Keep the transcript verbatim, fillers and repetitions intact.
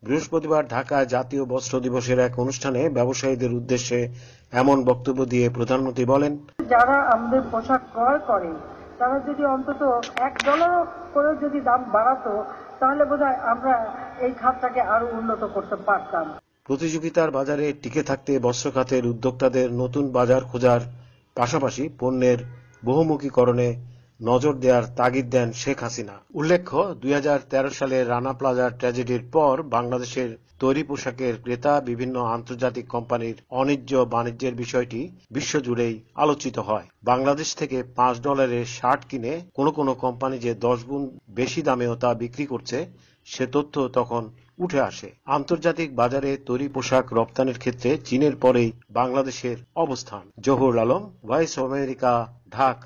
বৃহস্পতিবার ঢাকায় জাতীয় বস্ত্র দিবসের এক অনুষ্ঠানে ব্যবসায়ীদের উদ্দেশ্যে এমন বক্তব্য দিয়ে প্রধানমন্ত্রী বলেন, যারা আমাদের পোশাক ক্রয় করে তারা যদি অন্তত এক ডলার করে যদি দাম বাড়াতো তাহলে বোধহয় আমরা এই খাতটাকে আরো উন্নত করতে পারতাম। প্রতিযোগিতার বাজারে টিকে থাকতে বস্ত্র খাতের উদ্যোক্তাদের নতুন বাজার খোঁজার পাশাপাশি পণ্যের বহুমুখীকরণে নজর দেওয়ার তাগিদ দেন শেখ হাসিনা। উল্লেখ্য, দুই হাজার তেরো সালে রানা প্লাজা ট্র্যাজেডির পর বাংলাদেশের তৈরি পোশাকের ক্রেতা বিভিন্ন আন্তর্জাতিক কোম্পানির অন্যায্য বাণিজ্যের বিষয়টি বিশ্বজুড়েই আলোচিত হয়। বাংলাদেশ থেকে পাঁচ ডলারের শার্ট কিনে কোনো কোনো কোম্পানি যে দশ গুণ বেশি দামেও তা বিক্রি করছে সে তথ্য তখন উঠে আসে। আন্তর্জাতিক বাজারে তৈরি পোশাক রপ্তানির ক্ষেত্রে চীনের পরেই বাংলাদেশের অবস্থান। Zahur Alam, voice of America, Dhaka.